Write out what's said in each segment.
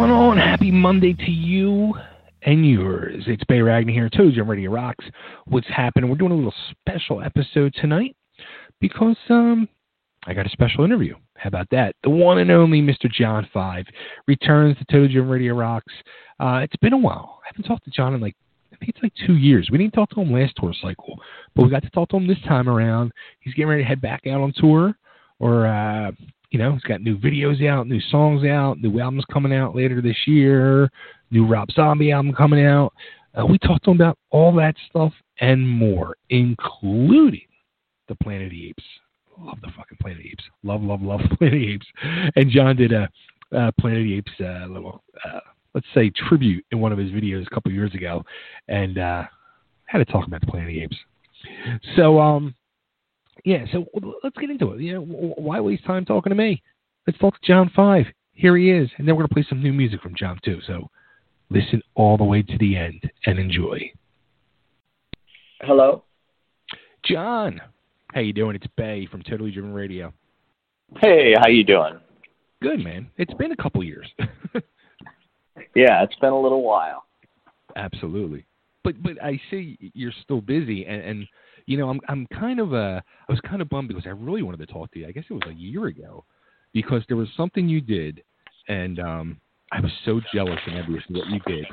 going on? Happy Monday to you and yours. It's Bay Ragnar here. Told you Radio Rocks. What's happening? We're doing a little special episode tonight because I got a special interview. How about that? The one and only Mr. John 5 returns to Told You Radio Rocks. It's been a while. I haven't talked to John in I think it's 2 years. We didn't talk to him last tour cycle, but we got to talk to him this time around. He's getting ready to head back out on tour, or he's got new videos out, new songs out, new albums coming out later this year, new Rob Zombie album coming out. We talked to him about all that stuff and more, including the Planet of the Apes. Love the fucking Planet of the Apes. Love Planet of the Apes. And John did a Planet of the Apes little, let's say, tribute in one of his videos a couple years ago, and had to talk about the Planet of the Apes. So, so let's get into it. Why waste time talking to me? Let's talk to John 5. Here he is, and then we're going to play some new music from John too. So listen all the way to the end and enjoy. Hello? John, how you doing? It's Bay from Totally Driven Radio. Hey, how you doing? Good, man. It's been a couple years. Yeah, it's been a little while. Absolutely. But I see you're still busy, and I'm kind of I was kind of bummed because I really wanted to talk to you. I guess it was a year ago, because there was something you did, and I was so jealous and envious of what you did.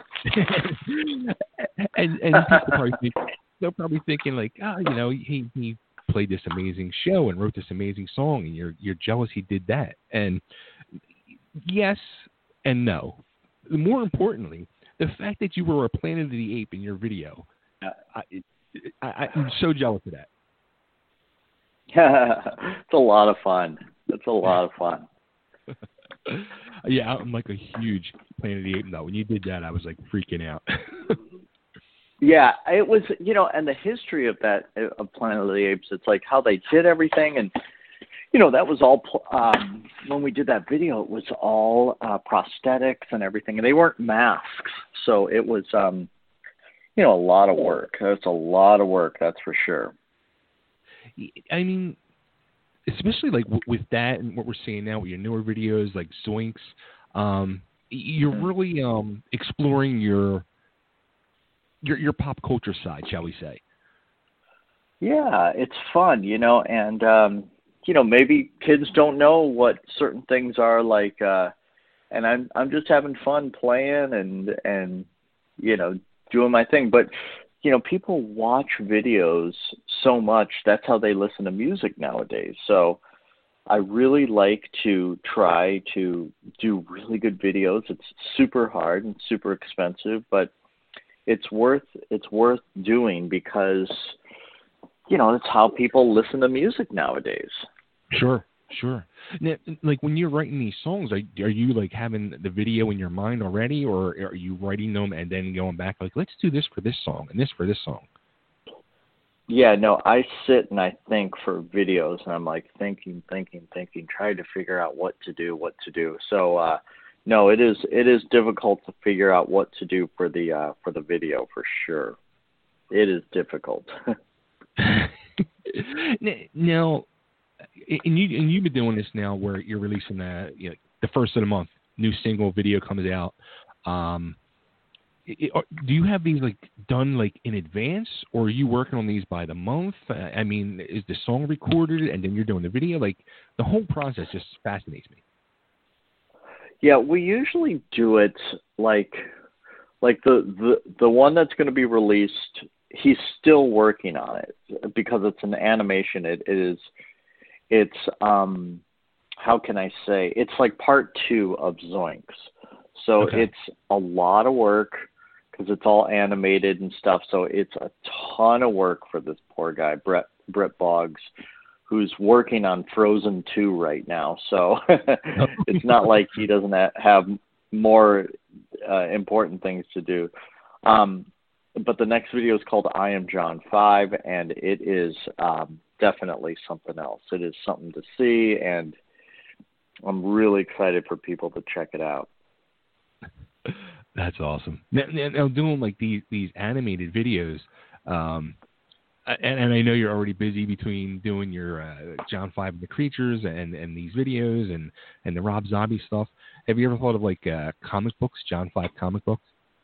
and they're probably thinking like, he played this amazing show and wrote this amazing song, and you're jealous he did that. And yes and no. More importantly, the fact that you were a Planet of the Ape in your video, I'm so jealous of that. It's a lot of fun. Yeah, I'm like a huge Planet of the Ape now. When you did that, I was like freaking out. Yeah, it was, and the history of that, of Planet of the Apes, it's like how they did everything. And, that was all, when we did that video, it was all prosthetics and everything. And they weren't masks. So it was, a lot of work. It's a lot of work, that's for sure. I mean, especially like with that and what we're seeing now with your newer videos like Zoinks, you're really exploring your pop culture side, shall we say. Yeah, it's fun, and maybe kids don't know what certain things are like, and I'm just having fun playing and doing my thing. But people watch videos so much. That's how they listen to music nowadays. So I really like to try to do really good videos. It's super hard and super expensive, but it's worth doing because it's how people listen to music nowadays. Sure. Now, like when you're writing these songs, are you like having the video in your mind already, or are you writing them and then going back like, let's do this for this song and this for this song? Yeah, no, I sit and I think for videos, and I'm like thinking, trying to figure out what to do. So, no, it is difficult to figure out what to do for the video for sure. It is difficult. Now, and you've been doing this now where you're releasing the first of the month, new single video comes out. Do you have these like done like in advance, or are you working on these by the month? I mean, is the song recorded and then you're doing the video? Like the whole process just fascinates me. Yeah, we usually do it like the one that's going to be released. He's still working on it because it's an animation. It's how can I say? It's like part 2 of Zoinks. So okay. It's a lot of work because it's all animated and stuff. So it's a ton of work for this poor guy, Brett Boggs, who's working on Frozen 2 right now. So it's not like he doesn't have more important things to do. But the next video is called I Am John 5, and it is definitely something else. It is something to see, and I'm really excited for people to check it out. That's awesome. Now doing like these animated videos, and I know you're already busy between doing your John 5 and the Creatures and these videos and the Rob Zombie stuff. Have you ever thought of like comic books, John 5 comic books?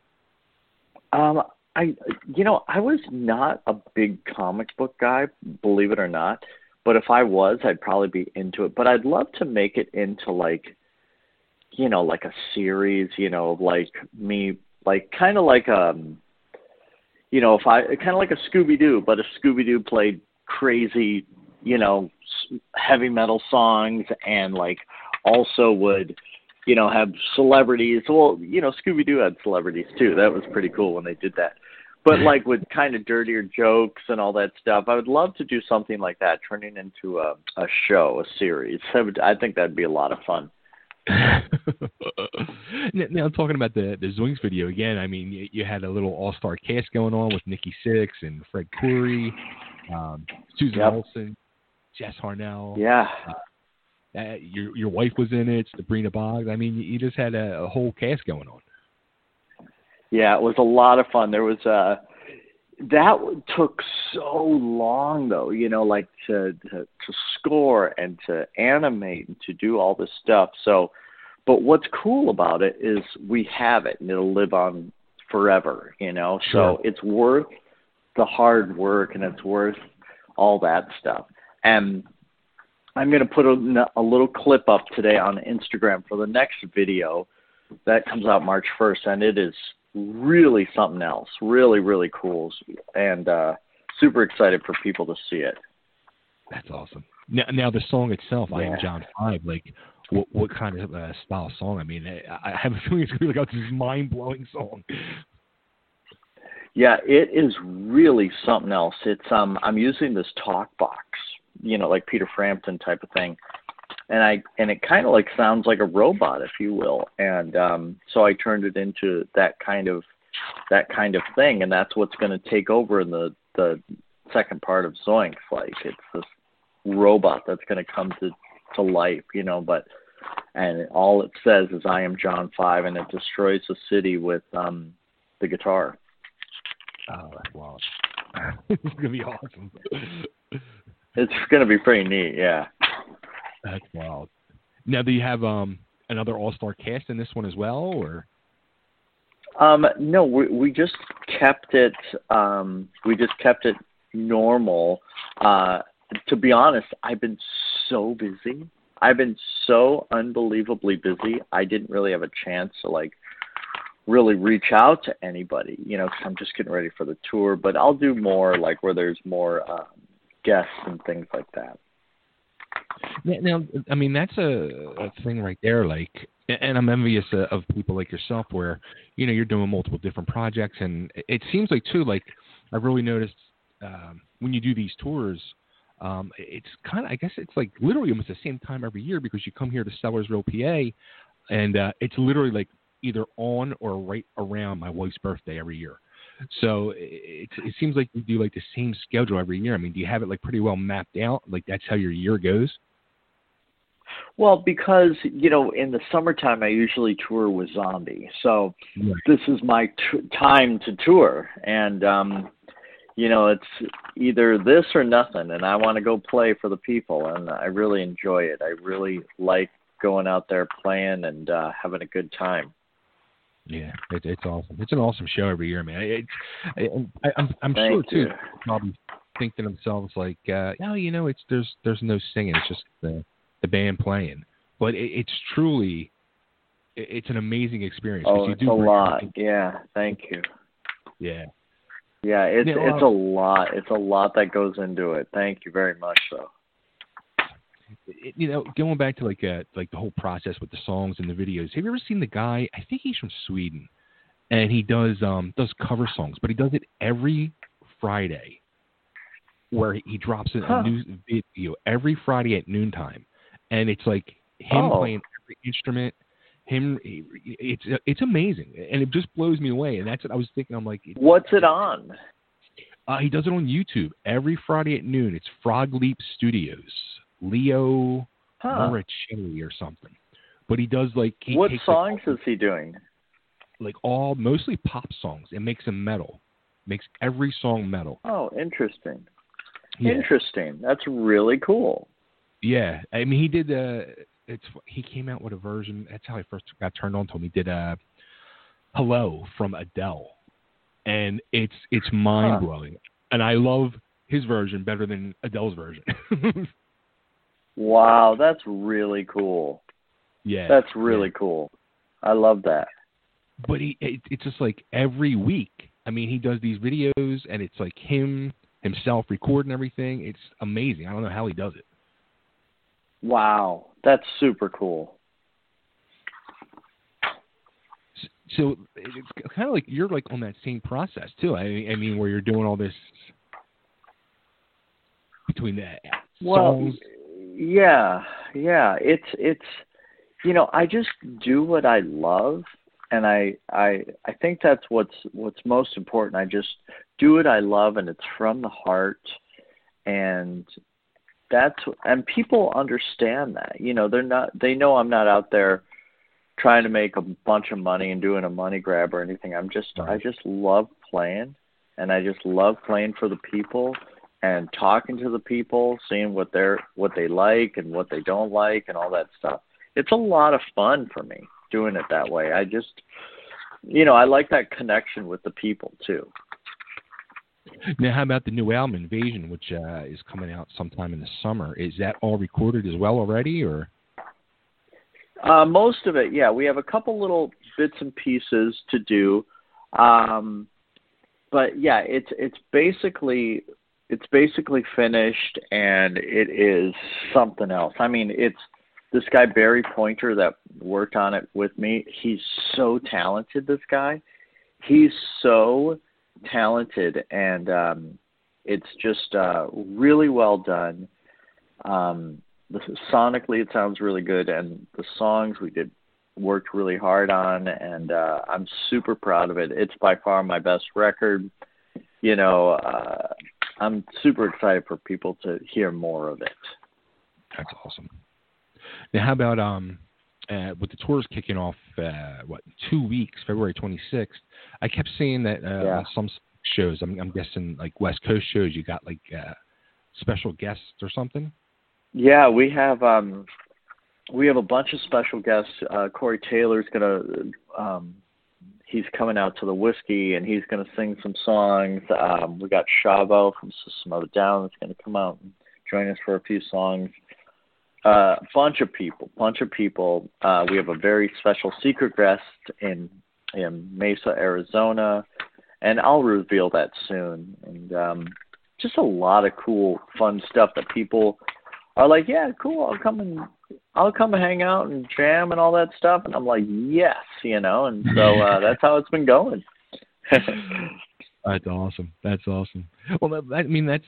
I was not a big comic book guy, believe it or not. But if I was, I'd probably be into it. But I'd love to make it into like a series, like me, like kind of like if I kind of like a Scooby-Doo, but if Scooby-Doo played crazy, heavy metal songs and like also would, have celebrities. Well, Scooby-Doo had celebrities too. That was pretty cool when they did that. But like with kind of dirtier jokes and all that stuff, I would love to do something like that, turning into a show, a series. I think that'd be a lot of fun. Now talking about the Zoinks video again, I mean, you had a little all-star cast going on with Nikki Sixx and Fred Coury, Susan Olsen, Jess Harnell. Yeah. Your wife was in it, Sabrina Boggs. I mean, you just had a whole cast going on. Yeah, it was a lot of fun. There was that took so long though, like to score and to animate and to do all this stuff. So, but what's cool about it is we have it and it'll live on forever, Sure. So it's worth the hard work and it's worth all that stuff. And I'm going to put a little clip up today on Instagram for the next video that comes out March 1st, and it is really something else. Really, really cool, and super excited for people to see it. That's awesome. Now the song itself, Yeah. I Am John 5, like what kind of style song? I mean, I have a feeling it's going to be like this mind-blowing song. Yeah, it is really something else. It's I'm using this talk box, like Peter Frampton type of thing. And it kind of like sounds like a robot, if you will. And so I turned it into that kind of thing, and that's what's going to take over in the second part of Zoinks. Like it's this robot that's going to come to life, and all it says is "I am John 5," and it destroys the city with the guitar. Oh, that's wild. It's going to be awesome. It's going to be pretty neat, yeah. That's wild. Now, do you have another all-star cast in this one as well, or? No, we just kept it. We just kept it normal. To be honest, I've been so busy. I've been so unbelievably busy. I didn't really have a chance to really reach out to anybody, because I'm just getting ready for the tour. But I'll do more where there's more guests and things like that. Now, I mean, that's a thing right there, and I'm envious of people like yourself where, you're doing multiple different projects, and it seems like, too, I've really noticed when you do these tours, it's kind of, I guess it's literally almost the same time every year because you come here to Sellersville, PA, and it's literally either on or right around my wife's birthday every year. So it seems like you do the same schedule every year. I mean, do you have it pretty well mapped out? That's how your year goes? Well, because, in the summertime, I usually tour with Zombie. So Right. This is my time to tour. And, it's either this or nothing. And I want to go play for the people. And I really enjoy it. I really like going out there playing and having a good time. Yeah, it's awesome. It's an awesome show every year, man. I'm sure, Thank you. too, probably think to themselves, there's no singing. It's just the band playing. But it's truly, it's an amazing experience. Oh, it's a lot. Yeah, thank you. Yeah. Yeah, it's a lot. It's a lot that goes into it. Thank you very much, though. Going back to the whole process with the songs and the videos. Have you ever seen the guy? I think he's from Sweden, and he does cover songs, but he does it every Friday, where he drops a new video every Friday at noontime, and it's him playing every instrument. It's amazing, and it just blows me away. And that's what I was thinking. I'm like, what's it on? He does it on YouTube every Friday at noon. It's Frog Leap Studios. Leo Moricelli or something, but he does what songs is he doing? Mostly pop songs, and makes them metal. Makes every song metal. Oh, interesting. Yeah. Interesting. That's really cool. Yeah. I mean, he did. He came out with a version. That's how I first got turned on to him. He did "Hello" from Adele, and it's mind blowing. And I love his version better than Adele's version. Wow, that's really cool. Yeah. That's really cool. I love that. But it's just like every week. I mean, he does these videos, and it's like himself recording everything. It's amazing. I don't know how he does it. Wow, that's super cool. So it's kind of like you're like on that same process too. I mean, where you're doing all this between the songs. Yeah. It's I just do what I love, and I think that's what's most important. I just do what I love, and it's from the heart, and and people understand that. They know I'm not out there trying to make a bunch of money and doing a money grab or anything. I just love playing, and I just love playing for the people and talking to the people, seeing what they like and what they don't like and all that stuff. It's a lot of fun for me doing it that way. I just, I like that connection with the people too. Now, how about the new album, Invasion, which is coming out sometime in the summer? Is that all recorded as well already, or? Most of it, yeah. We have a couple little bits and pieces to do, but yeah, it's basically finished, and it is something else. I mean, it's this guy Barry Pointer that worked on it with me. He's so talented. This guy, he's so talented, and it's just really well done. Sonically, it sounds really good, and the songs worked really hard on, and I'm super proud of it. It's by far my best record. I'm super excited for people to hear more of it. That's awesome. Now, how about with the tours kicking off, 2 weeks, February 26th? I kept seeing that on some shows. I'm guessing like West Coast shows, you got like special guests or something. Yeah, we have a bunch of special guests. Corey Taylor's he's coming out to the Whiskey, and he's gonna sing some songs. We got Shavo from System of a Down that's gonna come out and join us for a few songs. Bunch of people. We have a very special secret guest in Mesa, Arizona, and I'll reveal that soon. And just a lot of cool, fun stuff that people are like, yeah, cool. I'll come and hang out and jam and all that stuff. And I'm like, yes, and so that's how it's been going. That's awesome. Well, that's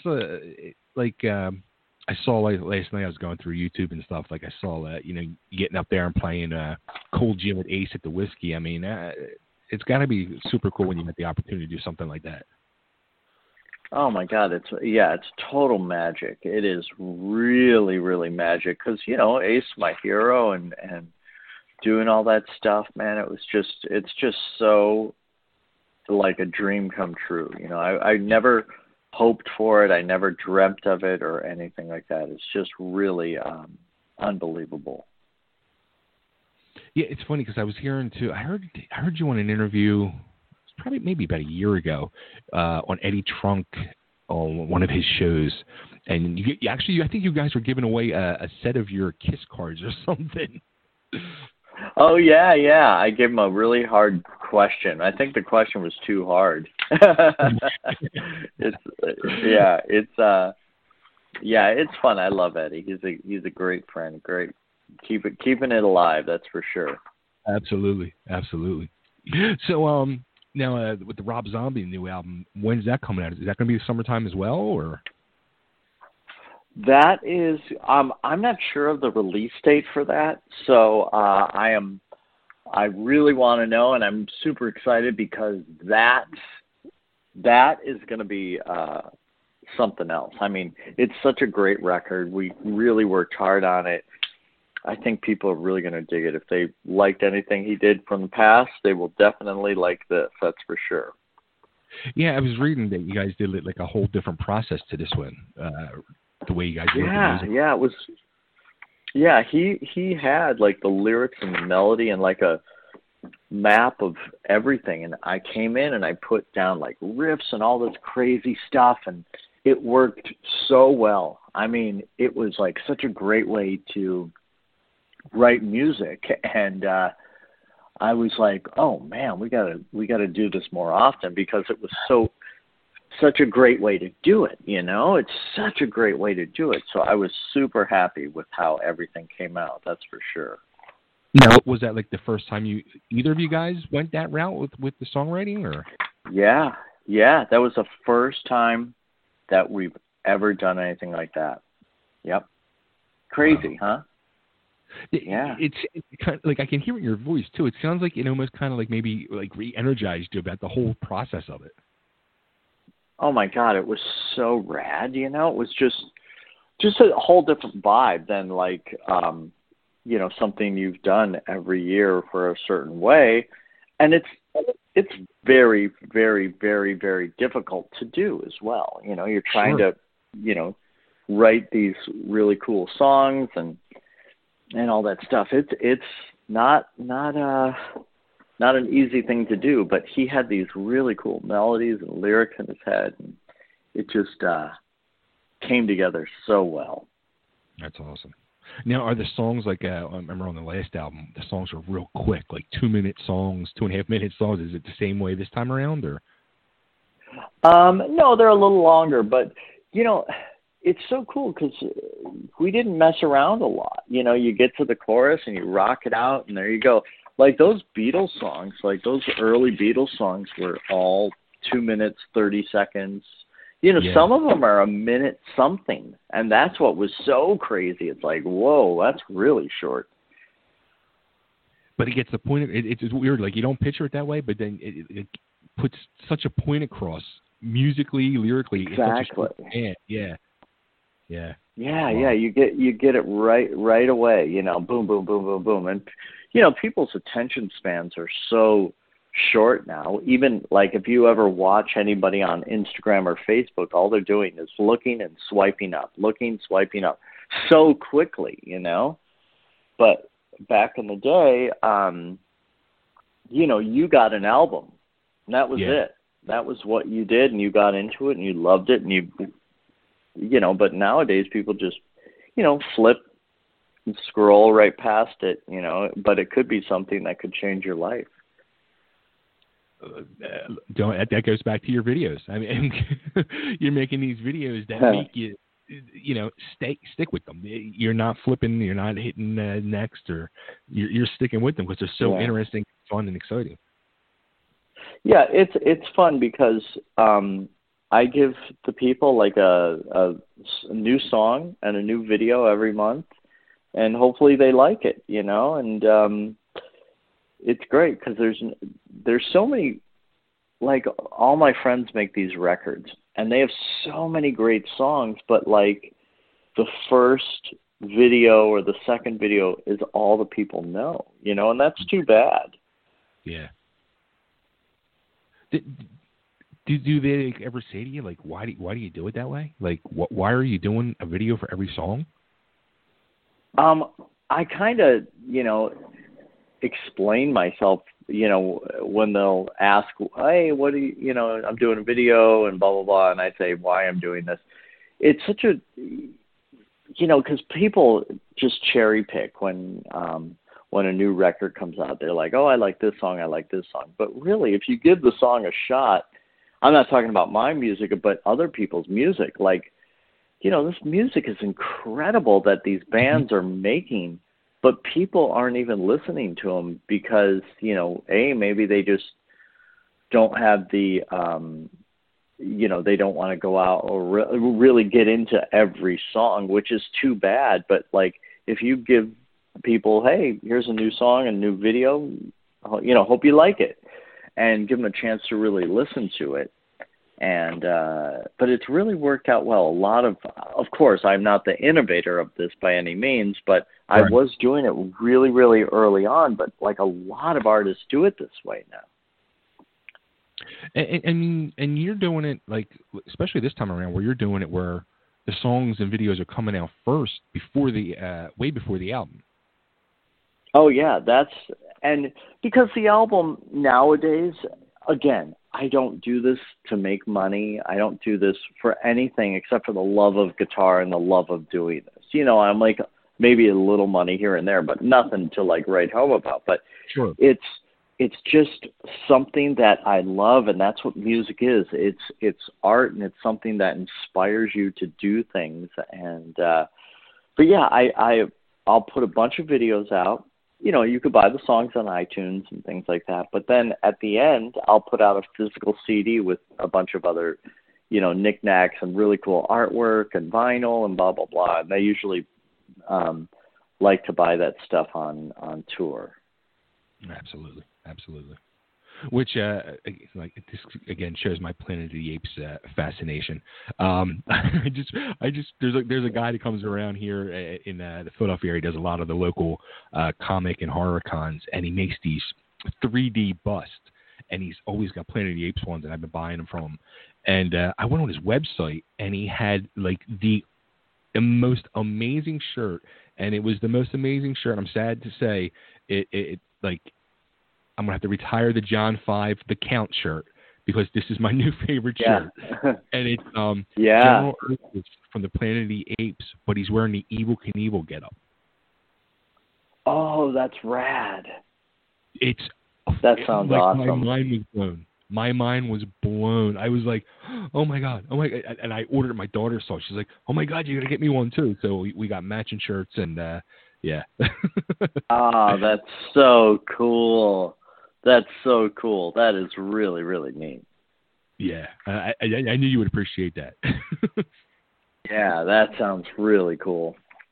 I saw last night I was going through YouTube and stuff. Like I saw that, getting up there and playing Cold Gin with Ace at the Whiskey. I mean, it's got to be super cool when you get the opportunity to do something like that. Oh my God, it's total magic. It is really, really magic because Ace, my hero, and doing all that stuff, man. It's just so like a dream come true. I never hoped for it. I never dreamt of it or anything like that. It's just really unbelievable. Yeah, it's funny because I was hearing too. I heard you on an interview. Probably maybe about a year ago on Eddie Trunk on one of his shows, and you actually, I think you guys were giving away a set of your Kiss cards or something. Oh yeah, I gave him a really hard question. I think the question was too hard. It's fun. I love Eddie. He's a great friend. Great, keeping it alive. That's for sure. Absolutely. So now with the Rob Zombie new album, when's that coming out? Is that going to be summertime as well, or? That is, I'm not sure of the release date for that, so I really want to know, and I'm super excited because that is going to be something else. I mean, it's such a great record. We really worked hard on it. I think people are really going to dig it. If they liked anything he did from the past, they will definitely like this. That's for sure. Yeah, I was reading that you guys did like a whole different process to this one. The way you guys wrote the music. Yeah, it was. Yeah, he had like the lyrics and the melody and like a map of everything, and I came in and I put down like riffs and all this crazy stuff, and it worked so well. I mean, it was like such a great way to write music, and I was like, oh man, we gotta do this more often, because it was such a great way to do it. It's such a great way to do it. So I was super happy with how everything came out. That's for sure. Now, was that like the first time either of you guys went that route with the songwriting, or? Yeah, that was the first time that we've ever done anything like that. Yep. Crazy, wow. Huh? Yeah. It's kind of, like, I can hear it in your voice too. It sounds like it almost kind of like maybe like re-energized you about the whole process of it. Oh my God, it was so rad. It was just a whole different vibe than like, something you've done every year for a certain way. And it's very, very, very, very difficult to do as well. You're trying Sure. to, write these really cool songs and all that stuff. It's not an easy thing to do, but he had these really cool melodies and lyrics in his head, and it just came together so well. That's awesome. Now, are the songs like I remember on the last album, the songs were real quick, like 2-minute songs, 2.5-minute songs. Is it the same way this time around, or? No, they're a little longer, but it's so cool because we didn't mess around a lot. You get to the chorus and you rock it out, and there you go. Like those Beatles songs, like those early Beatles songs were all 2 minutes, 30 seconds. Yeah. Some of them are a minute something, and that's what was so crazy. It's like, whoa, that's really short. But it gets the point. It's weird. Like, you don't picture it that way, but then it puts such a point across musically, lyrically. Exactly. Yeah. Yeah, wow. yeah. You get it right away. Boom, boom, boom, boom, boom, and people's attention spans are so short now. Even like if you ever watch anybody on Instagram or Facebook, all they're doing is looking and swiping up, so quickly. But back in the day, you got an album, and that was it. That was what you did, and you got into it, and you loved it, and but nowadays people just, flip and scroll right past it, but it could be something that could change your life. That goes back to your videos. I mean, you're making these videos that make you, stick with them. You're not flipping, you're not hitting next, or you're sticking with them because they're so interesting, fun, and exciting. Yeah, it's fun because I give the people like a new song and a new video every month, and hopefully they like it, and it's great because there's so many, like all my friends make these records and they have so many great songs, but like the first video or the second video is all the people know, and that's too bad. Yeah. Do they ever say to you, like, why do you do it that way? Like, why are you doing a video for every song? I kind of, explain myself, when they'll ask, hey, what do you, I'm doing a video and blah, blah, blah. And I say why I'm doing this. It's such a, because people just cherry pick when a new record comes out. They're like, oh, I like this song. But really, if you give the song a shot, I'm not talking about my music, but other people's music. Like, this music is incredible that these bands are making, but people aren't even listening to them because, maybe they just don't have the, they don't want to go out or really get into every song, which is too bad. But like, if you give people, hey, here's a new song and new video, hope you like it, and give them a chance to really listen to it. And but it's really worked out well. A lot of course, I'm not the innovator of this by any means, but I was doing it really, really early on. But like a lot of artists do it this way now. And you're doing it like, especially this time around, where you're doing it where the songs and videos are coming out first before the way before the album. Oh yeah, and because the album nowadays, again, I don't do this to make money. I don't do this for anything except for the love of guitar and the love of doing this. You know, I'm like maybe a little money here and there, but nothing to like write home about. But sure, it's just something that I love, and that's what music is. It's art, and it's something that inspires you to do things. And but yeah, I'll put a bunch of videos out. You know, you could buy the songs on iTunes and things like that. But then at the end, I'll put out a physical CD with a bunch of other, you know, knickknacks and really cool artwork and vinyl and blah, blah, blah. And they usually like to buy that stuff on tour. Absolutely. Which, like, this again shows my Planet of the Apes fascination. I just there's a guy that comes around here in the Philadelphia area. He does a lot of the local comic and horror cons, and he makes these 3D busts, and he's always got Planet of the Apes ones, and I've been buying them from him. And I went on his website, and he had like the most amazing shirt, and it was the most amazing shirt. I'm sad to say it like. I'm going to have to retire the John 5, the Count shirt, because this is my new favorite shirt. And it's General Earth from the Planet of the Apes, but he's wearing the Evel Knievel getup. Oh, that's rad. That sounds like, awesome. My mind was blown. I was like, oh my God. And I ordered my daughter, so she's like, oh my God, you got to get me one too. So we got matching shirts, and yeah. Oh, that's so cool. That's so cool. That is really, really neat. Yeah, I knew you would appreciate that. Yeah, that sounds really cool.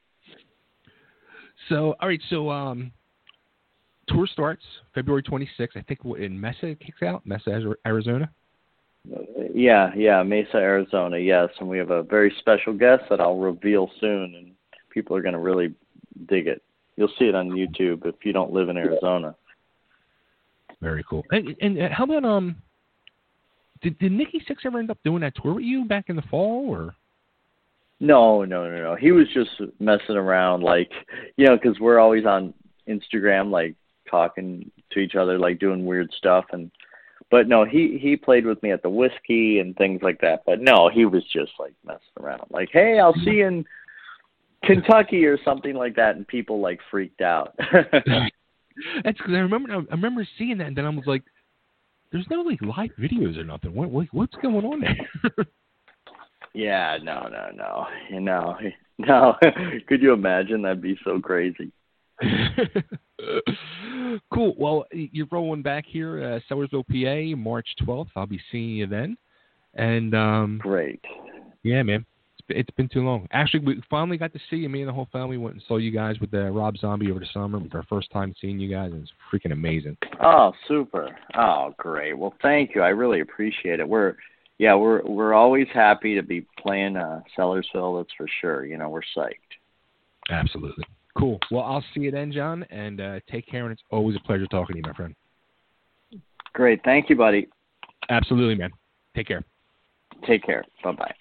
So, all right, so tour starts February 26th. I think in Mesa it kicks out, Mesa, Arizona. Yeah, Mesa, Arizona, yes. And we have a very special guest that I'll reveal soon, and people are going to really dig it. You'll see it on YouTube if you don't live in Arizona. Very cool. And how about did Nikki Sixx ever end up doing that tour with you back in the fall, or? No. He was just messing around, like, you know, because we're always on Instagram, like talking to each other, like doing weird stuff. But no, he played with me at the Whiskey and things like that. But no, he was just like messing around, like, hey, I'll see you in Kentucky or something like that, and people like freaked out. That's because I remember seeing that, and then I was like, "There's no like live videos or nothing. What's going on there?" Yeah, no. No. Could you imagine? That'd be so crazy. Cool. Well, you're rolling back here, Sellersville, PA, March 12th. I'll be seeing you then. And great. Yeah, man. It's been too long. Actually, we finally got to see you. Me and the whole family went and saw you guys with Rob Zombie over the summer. It was our first time seeing you guys, and it's freaking amazing. Oh, super. Oh, great. Well, thank you. I really appreciate it. We're always happy to be playing Sellersville. That's for sure. You know, we're psyched. Absolutely. Cool. Well, I'll see you then, John, and take care. And it's always a pleasure talking to you, my friend. Great. Thank you, buddy. Absolutely, man. Take care. Take care. Bye-bye.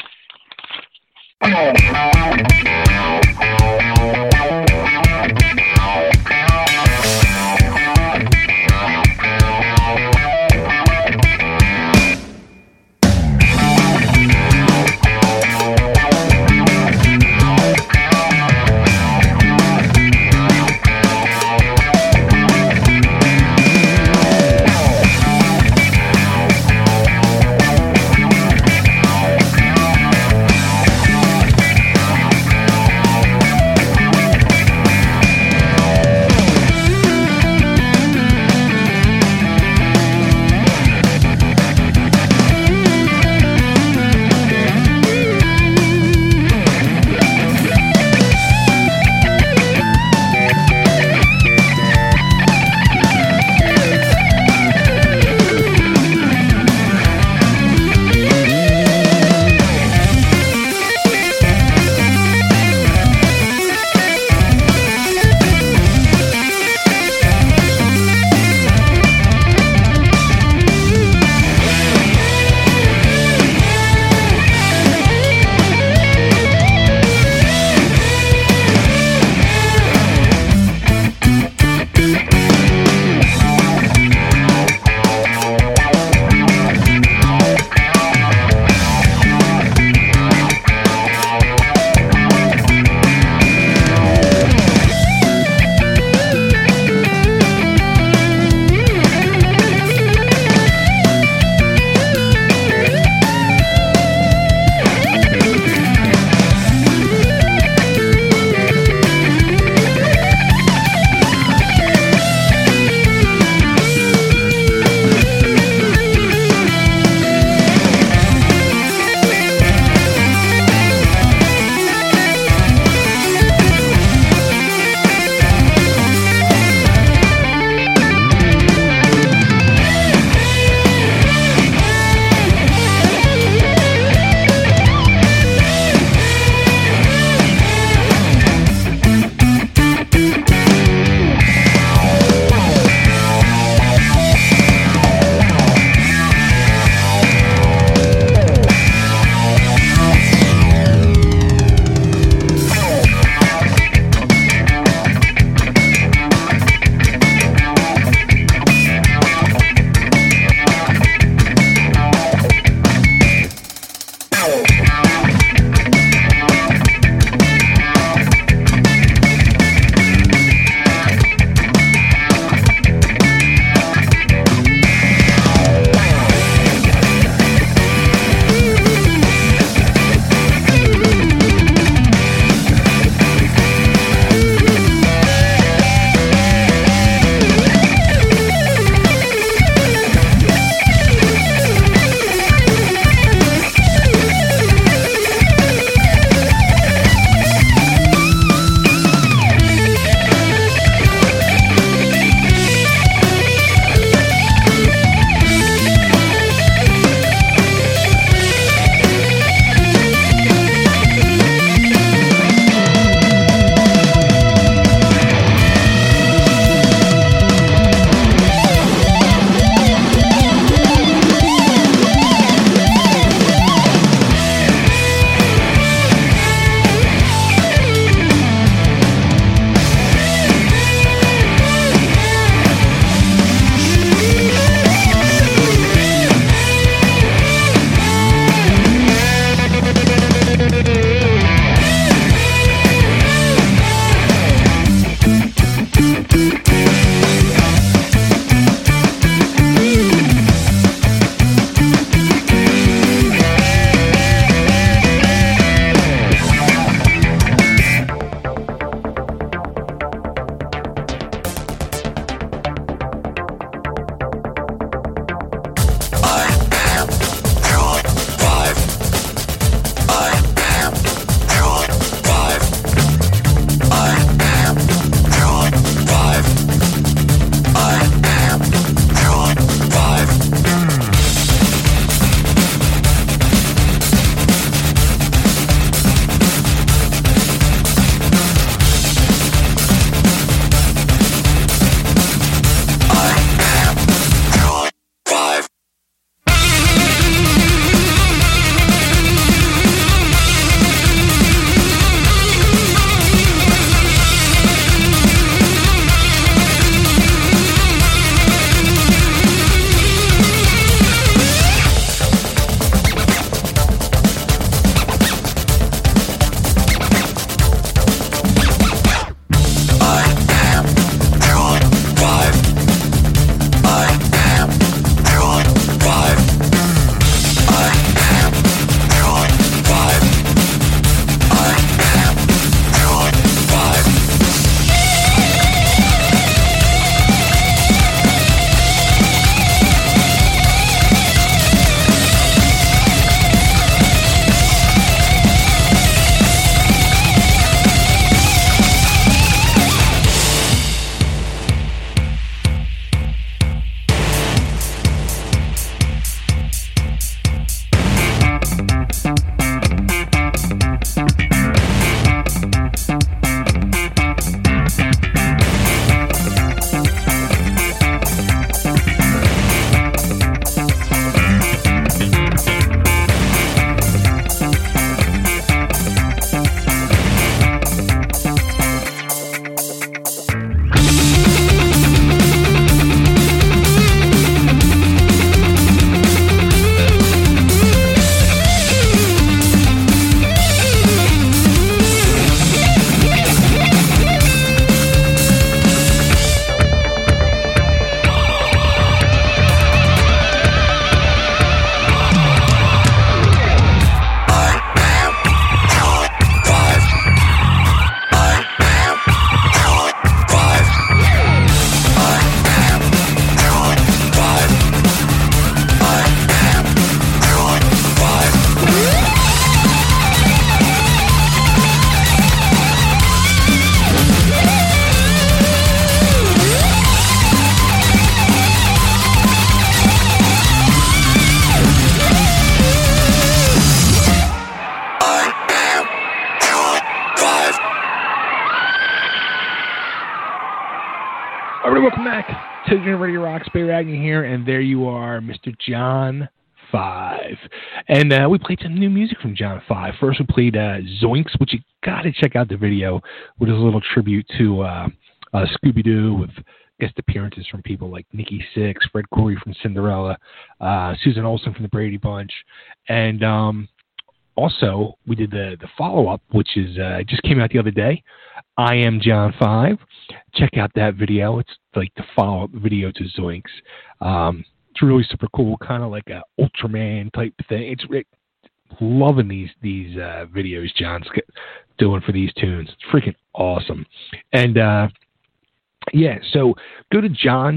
welcome back to the Radio Rocks. Bay Ragnar here, and there you are, Mr. John 5. And we played some new music from John 5. First, we played Zoinks, which you got to check out the video, which is a little tribute to Scooby-Doo with guest appearances from people like Nikki Sixx, Fred Coury from Cinderella, Susan Olsen from the Brady Bunch, and also we did the follow-up, which is just came out the other day. I Am John 5. Check out that video. It's like the follow-up video to Zoinks. It's really super cool, kind of like a Ultraman type thing. It's loving these videos John's doing for these tunes. It's freaking awesome. And yeah, so go to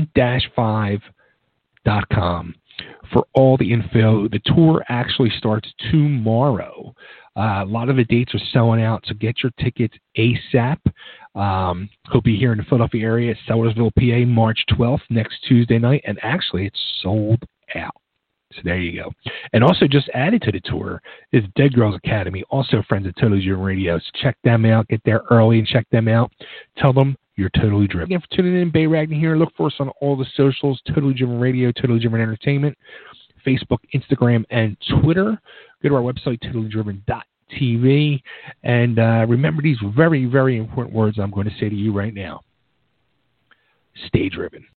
john-5.com for all the info. The tour actually starts tomorrow. A lot of the dates are selling out, so get your tickets ASAP. Hope you're here in the Philadelphia area at Sellersville, PA, March 12th, next Tuesday night. And actually, it's sold out. So there you go. And also just added to the tour is Dead Girls Academy, also friends of Totally Driven Radio. So check them out. Get there early and check them out. Tell them you're Totally Driven. Again, for tuning in, Bay Ragnar here. Look for us on all the socials, Totally Driven Radio, Totally Driven Entertainment, Facebook, Instagram, and Twitter. Go to our website, totallydriven.tv. And remember these very, very important words I'm going to say to you right now. Stay driven.